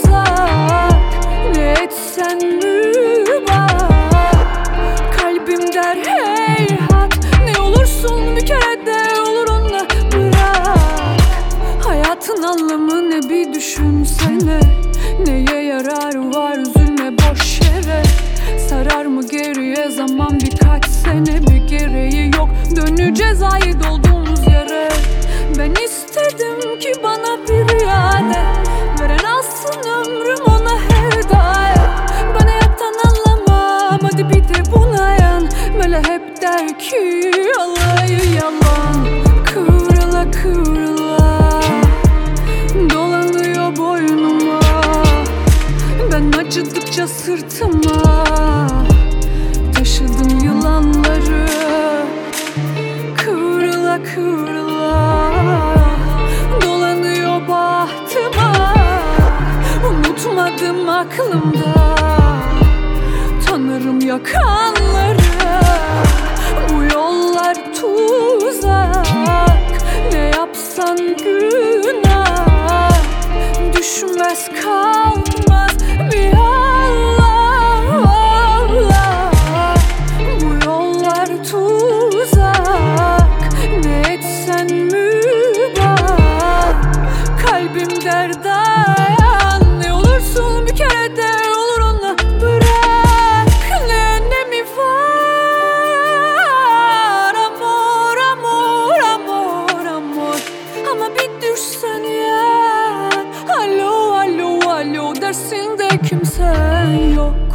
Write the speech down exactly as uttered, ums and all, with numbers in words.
uzak, ne etsen mübah. Kalbim der heyhat, ne olursun bir kere de oluruna bırak. Hayatın anlamı ne bir düşünsene, neye yararı var üzülme boş yere. Sarar mı geriye zaman birkaç sene, bir gereği yok, döneceğiz ait olduğumuz yere. Ben istedim ki bana bir iade, veren alsın ömrüm ona hediye. Ben hayattan anlamam, hadi bir de buna yan. Böyle hep der ki alayı yalan. Kıvrıla kıvrıla dolanıyor boynuma, ben acıdıkça sırtıma taşıdım yılanları. Kıvrıla kıvrıla dolanıyor bahtıma, unutmadım aklımda tanırım yakanları. Bu yollar tuzak, ne yapsan günah. Düşmez kalmaz bir Allah, Allah. Bu yollar tuzak, ne etsen mübah. Kalbim der dayan, ne olursun bir kere de olur ona bırak. Ne önemi var amor, amor, amor, amor. Ama bir düşsen ya, alo, alo, alo dersin de kimsen yok.